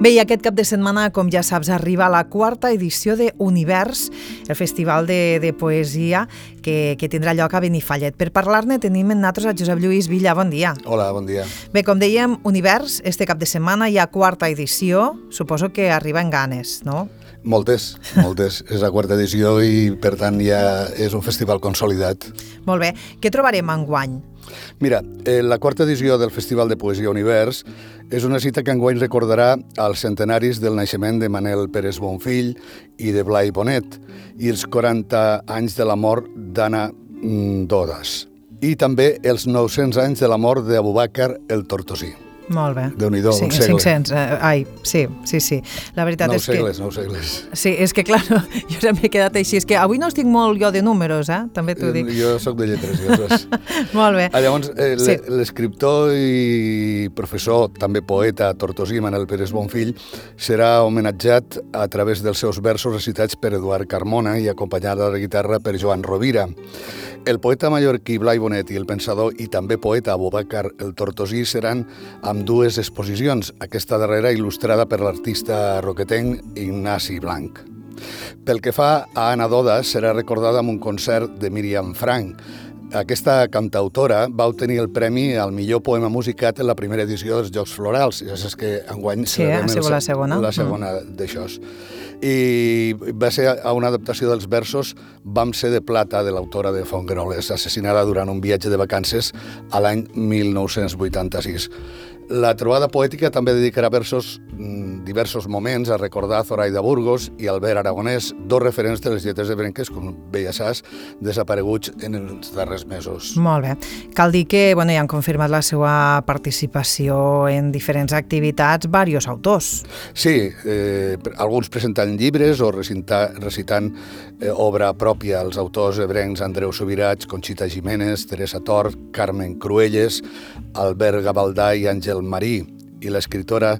Bé, i aquest cap de setmana, com ja saps, arriba la 4ª edició de Univers, el festival de poesia que tindrà lloc a Benifallet. Per parlar-ne tenim en nosaltres a Josep Lluís Villa. Bon dia. Hola, bon dia. Bé, com dèiem, Univers, este cap de setmana hi ha 4ª edició. Suposo que arriba en ganes, no? Moltes. És la 4ª edició i, per tant, ja és un festival consolidat. Molt bé. Què trobarem enguany? Mira, la 4ª edició del Festival de Poesia Univers és una cita que enguany recordarà els centenaris del naixement de Manel Pérez Bonfill i de Blai Bonet i els 40 anys de la mort d'Anna Dodas i també els 900 anys de la mort d'Abubakar el Tortosí. Molt bé. Déu-n'hi-do, sí, un segle. 500, sí. La veritat és que... 9 segles. Sí, és que, clar, jo ja m'he quedat així. És que avui no estic molt jo de números, també t'ho dic. Jo sóc de lletres, ja saps. Molt bé. Llavors, l'escriptor i professor, també poeta, tortosí, Manel Pérez Bonfill, serà homenatjat a través dels seus versos recitats per Eduard Carmona i acompanyat a la guitarra per Joan Rovira. El poeta mallorquí Blai Bonet i el pensador i també poeta Abubakar el Tortosí seran amb dues exposicions, aquesta darrera il·lustrada per l'artista roquetenc Ignasi Blanc. Pel que fa a Anna Dodas, serà recordada amb un concert de Míriam Frank. Aquesta cantautora va obtenir el premi al millor poema musicat en la primera edició dels Jocs Florals. Ja saps que enguany ha sigut la segona. La segona d'això. I va ser a una adaptació dels versos Vam ser de plata, de l'autora de Fontgranoles, assassinada durant un viatge de vacances a l'any 1986. La trobada poètica també dedicarà diversos moments a recordar Zoraida Burgos i Albert Aragonès, dos referents de les lletres ebrenques, com bé ja saps, desapareguts en els darrers mesos. Molt bé. Cal dir que ja han confirmat la seva participació en diferents activitats diversos autors. Sí, alguns presentant llibres o recitant obra pròpia als autors ebrencs Andreu Subirats, Conxita Jiménez, Teresa Tort, Carmen Cruelles, Albert Gavaldà i Àngel Marí, i l'escriptora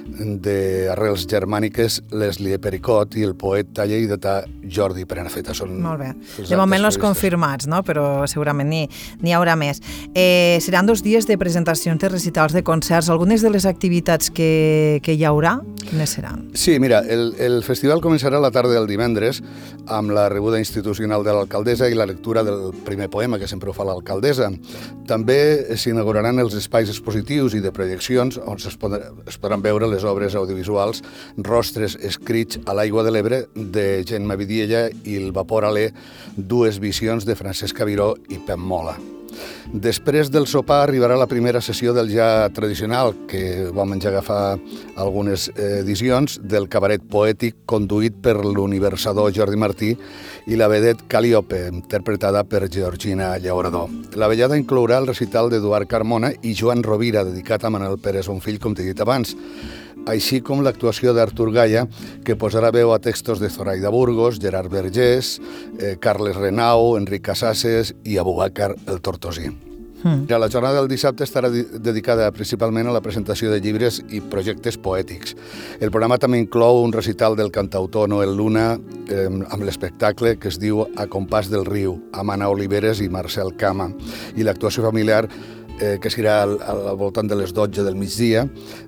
d'arrels germàniques Leslie Pericot i el poeta lleidatà Jordi Prenafeta. Molt bé. De moment no és confirmats, no? Però segurament n'hi haurà més. Seran 2 dies de presentacions de recitals, de concerts. Algunes de les activitats que hi haurà, quines seran? Sí, mira, el festival començarà la tarda del divendres amb la rebuda institucional de l'alcaldessa i la lectura del primer poema que sempre ho fa l'alcaldessa. També s'inauguraran els espais expositius i de projeccions on es podran veure les obres audiovisuals Rostres escrits a l'aigua de l'Ebre de Gemma Vidiella i el Vapor Alè, 2 visions de Francesc Cabiró i Pep Mola. Després del sopar arribarà la primera sessió del ja tradicional, que vam engegar fa algunes edicions, del cabaret poètic conduït per l'universador Jordi Martí i la vedet Calíope, interpretada per Georgina Llaurador. La vetllada inclourà el recital d'Eduard Carmona i Joan Rovira, dedicat a Manel Pérez Bonfill, com t'he dit abans, així com l'actuació d'Artur Gaya, que posarà veu a textos de Zoraida Burgos, Gerard Vergés, Carles Renau, Enric Casasses i Abubakar el Tortosí. La jornada del dissabte estarà dedicada principalment a la presentació de llibres i projectes poètics. El programa també inclou un recital del cantautor Noel Luna amb l'espectacle que es diu A compàs del riu, amb Anna Oliveres i Marcel Cama, i l'actuació familiar que serà al voltant de les 12 del migdia,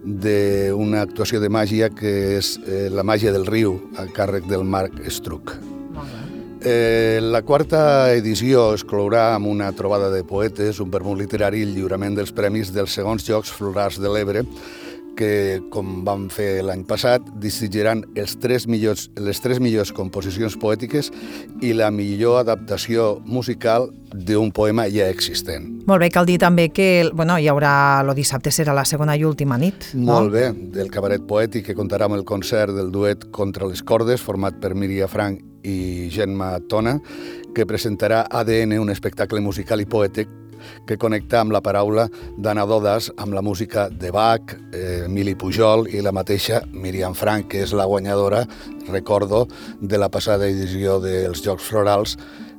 d'una actuació de màgia que és La màgia del riu, a càrrec del Marc Estruc. La 4ª edició es clourà amb una trobada de poetes, un vermut literari i el lliurament dels premis dels segons Jocs Florals de l'Ebre, que, com vam fer l'any passat, distingiran les 3 millors composicions poètiques i la millor adaptació musical d'un poema ja existent. Molt bé, cal dir també que hi haurà, el dissabte serà la segona i última nit, no? Molt bé, del cabaret poètic, que comptarà amb el concert del duet Contra les cordes, format per Míriam Frank i Gemma Tona, que presentarà ADN, un espectacle musical i poètic que connecta amb la paraula d'Anna Dodas amb la música de Bach, Emili Pujol i la mateixa Míriam Frank, que és la guanyadora, recordo, de la passada edició dels Jocs Florals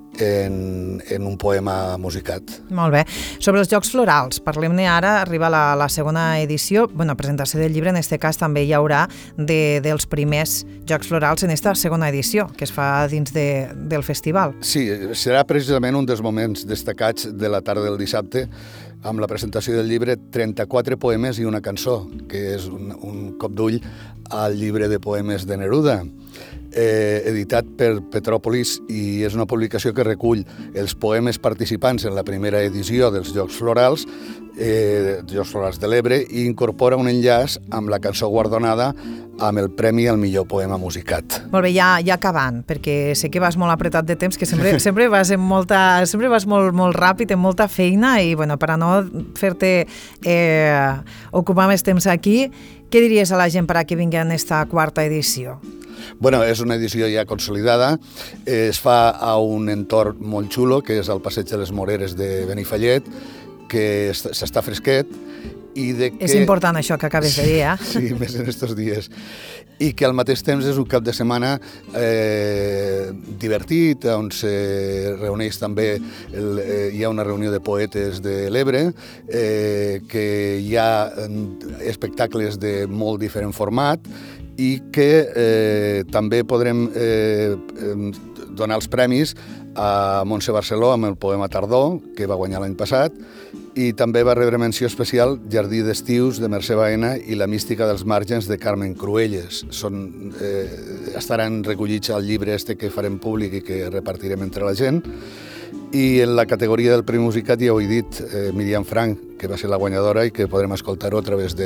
en un poema musicat. Molt bé. Sobre els Jocs Florals, parlem-ne ara, arriba la segona edició, presentació del llibre, en aquest cas també hi haurà dels primers Jocs Florals en aquesta segona edició, que es fa dins del festival. Sí, serà precisament un dels moments destacats de la tarda del dissabte, amb la presentació del llibre 34 poemes i una cançó, que és un cop d'ull al llibre de poemes de Neruda, editat per Petròpolis, i és una publicació que recull els poemes participants en la primera edició dels Jocs Florals de l'Ebre, i incorpora un enllaç amb la cançó guardonada amb el Premi al millor poema musicat. Molt bé, ja acabant, perquè sé que vas molt apretat de temps, que sempre vas molt ràpid, amb molta feina, i bueno, per a no fer-te ocupar més temps aquí, què diries a la gent per a que vingui en esta quarta edició? Bueno, és una edició ja consolidada, es fa a un entorn molt xulo, que és el Passeig de les Moreres de Benifallet, que s'està fresquet, i de que... És important això que acabes de dir, eh? Sí, més en estos dies. I que al mateix temps és un cap de setmana divertit, on se reuneix també, hi ha una reunió de poetes de l'Ebre, que hi ha espectacles de molt diferent format, i que també podrem donar els premis a Montse Barceló amb el poema Tardor, que va guanyar l'any passat, i també va rebre menció especial Jardí d'Estius de Mercè Baena i La mística dels marges de Carmen Cruelles. Estaran recollits al llibre que farem públic i que repartirem entre la gent. I en la categoria del Premi Musicat ja ho he dit, Míriam Frank, que va ser la guanyadora i que podrem escoltar-ho a través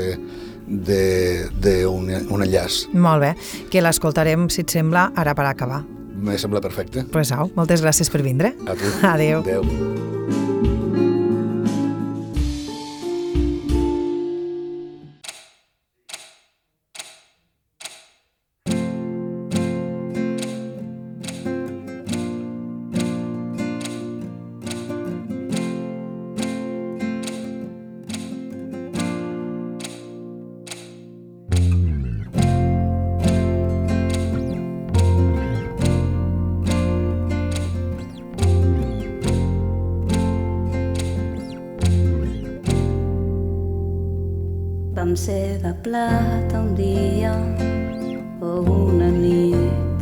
d'un enllaç. Molt bé, que l'escoltarem, si et sembla, ara per acabar. Me sembla perfecte. Pues au, moltes gràcies per vindre. A tu. Adéu. Adéu. Vam ser de plata un dia o una nit.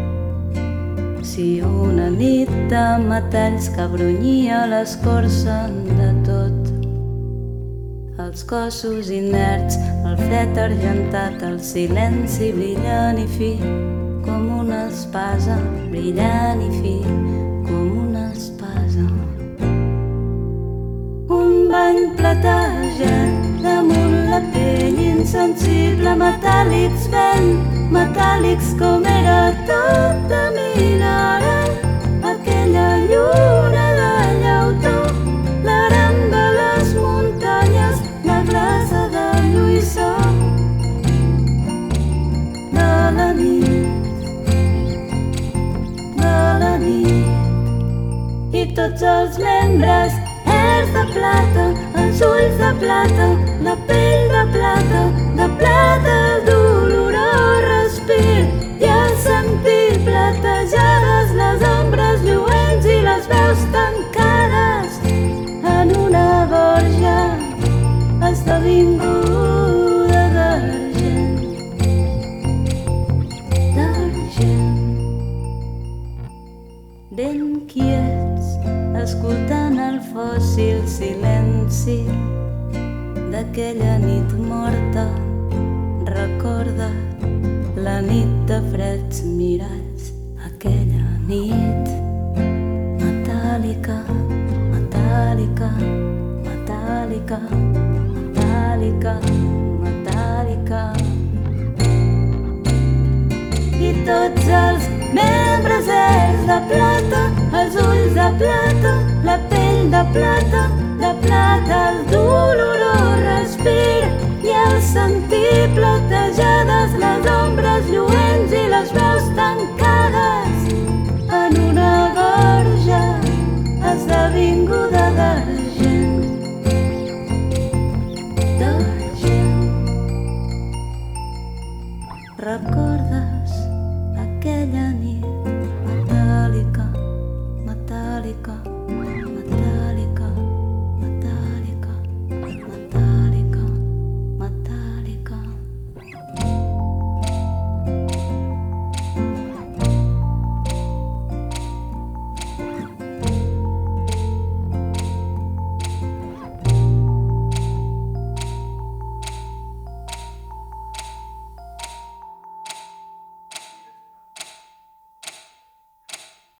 Sí, una nit de metalls que brunyia l'escorça de tot. Els cossos inerts, el fred argentat, el silenci brillant i fi, com una espasa, brillant i fi, com una espasa. Un bany platejat damunt la pell insensible, metàl·lics ben metàl·lics com era tot de mineral. Aquella lluna de llautó, l'aram de les muntanyes, la grasa de lluïssor de la nit, i tots els membres de plata, els ulls de plata, la pell de plata, el dolorós respir, i al sentir platejades les ombres lluents i les veus tancades en una gorja esdevinguda d'argent. Ben quiets, escoltant el fòssil silenci d'aquella nit morta. Recorda la nit de freds miralls, aquella nit metàl·lica, metàl·lica, metàl·lica, metàl·lica, metàl·lica. I tots els membres ells de plata, els ulls de plata, la pell de plata, el dolorós respir, i al sentir platejades les ombres lluents i les veus tancades en una gorja esdevinguda d'argent. Recorda